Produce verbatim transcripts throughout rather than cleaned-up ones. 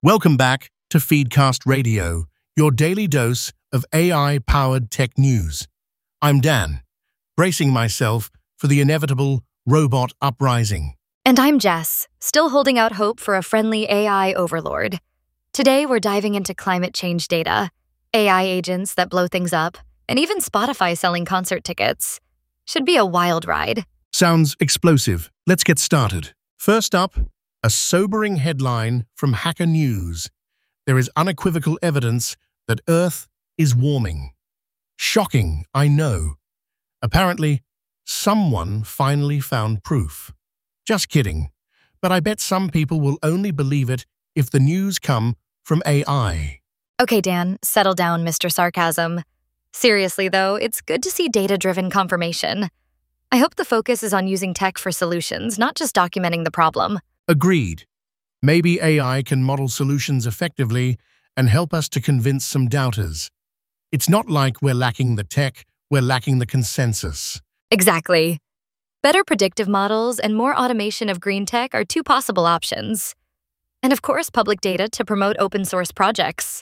Welcome back to Feedcast Radio, your daily dose of A I-powered tech news. I'm Dan, bracing myself for the inevitable robot uprising. And I'm Jess, still holding out hope for a friendly A I overlord. Today, we're diving into climate change data, A I agents that blow things up, and even Spotify selling concert tickets. Should be a wild ride. Sounds explosive. Let's get started. First up, a sobering headline from Hacker News. There is unequivocal evidence that Earth is warming. Shocking, I know. Apparently, someone finally found proof. Just kidding. But I bet some people will only believe it if the news come from A I. Okay, Dan, settle down, Mister Sarcasm. Seriously, though, it's good to see data-driven confirmation. I hope the focus is on using tech for solutions, not just documenting the problem. Agreed. Maybe A I can model solutions effectively and help us to convince some doubters. It's not like we're lacking the tech, we're lacking the consensus. Exactly. Better predictive models and more automation of green tech are two possible options. And of course, public data to promote open-source projects.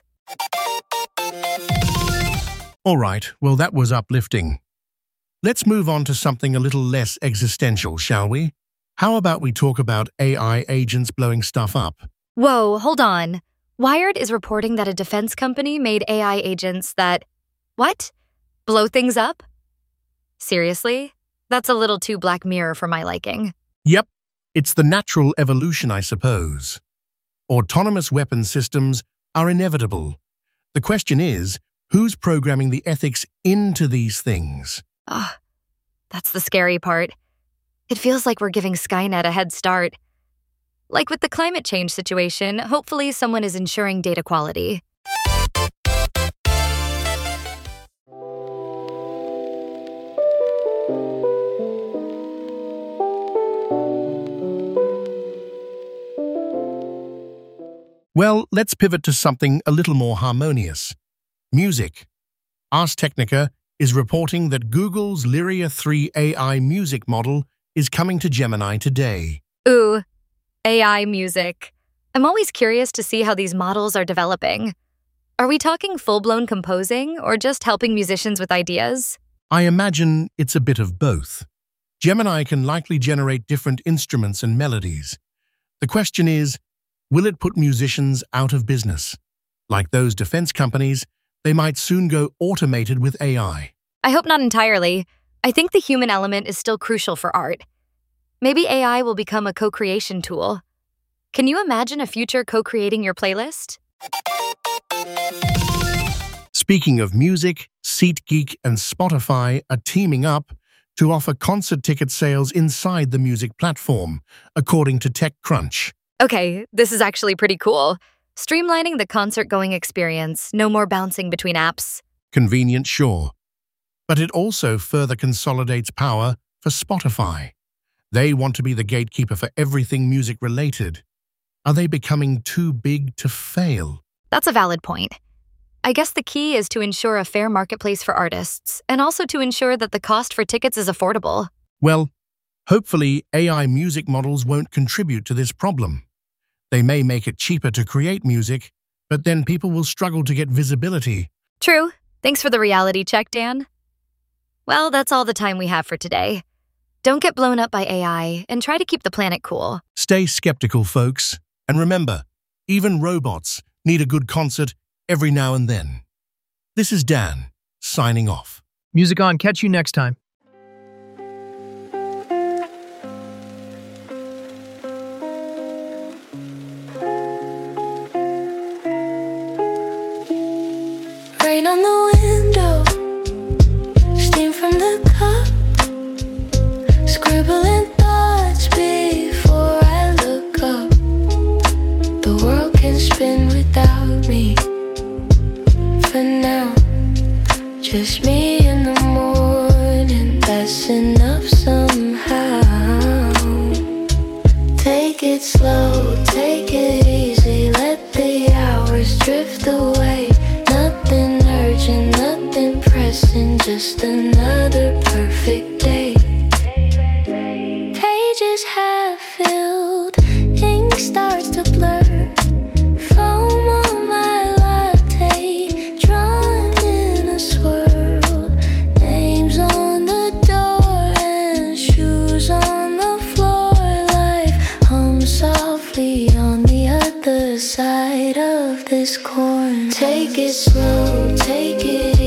All right, well, that was uplifting. Let's move on to something a little less existential, shall we? How about we talk about A I agents blowing stuff up? Whoa, hold on. Wired is reporting that a defense company made A I agents that, what? Blow things up? Seriously? That's a little too Black Mirror for my liking. Yep, it's the natural evolution, I suppose. Autonomous weapon systems are inevitable. The question is, who's programming the ethics into these things? Ah, that's the scary part. It feels like we're giving Skynet a head start. Like with the climate change situation, hopefully someone is ensuring data quality. Well, let's pivot to something a little more harmonious. Music. Ars Technica is reporting that Google's Lyria three A I music model is coming to Gemini today. Ooh, A I music. I'm always curious to see how these models are developing. Are we talking full-blown composing or just helping musicians with ideas? I imagine it's a bit of both. Gemini can likely generate different instruments and melodies. The question is, will it put musicians out of business? Like those defense companies, they might soon go automated with A I. I hope not entirely. I think the human element is still crucial for art. Maybe A I will become a co-creation tool. Can you imagine a future co-creating your playlist? Speaking of music, SeatGeek and Spotify are teaming up to offer concert ticket sales inside the music platform, according to TechCrunch. Okay, this is actually pretty cool. Streamlining the concert-going experience, no more bouncing between apps. Convenient, sure. But it also further consolidates power for Spotify. They want to be the gatekeeper for everything music-related. Are they becoming too big to fail? That's a valid point. I guess the key is to ensure a fair marketplace for artists, and also to ensure that the cost for tickets is affordable. Well, hopefully A I music models won't contribute to this problem. They may make it cheaper to create music, but then people will struggle to get visibility. True. Thanks for the reality check, Dan. Well, that's all the time we have for today. Don't get blown up by A I, and try to keep the planet cool. Stay skeptical, folks. And remember, even robots need a good concert every now and then. This is Dan, signing off. Music on. Catch you next time. Rain on the window, steam from the cup, scribbling thoughts before I look up. The world can spin without me. For now, just me in the morning, that's enough somehow. Take it slow, take it easy, let the hours drift away. Nothing urgent, nothing pressing, just another perfect day. Pages have filled, ink starts to blur, phone corn. Take it slow, take it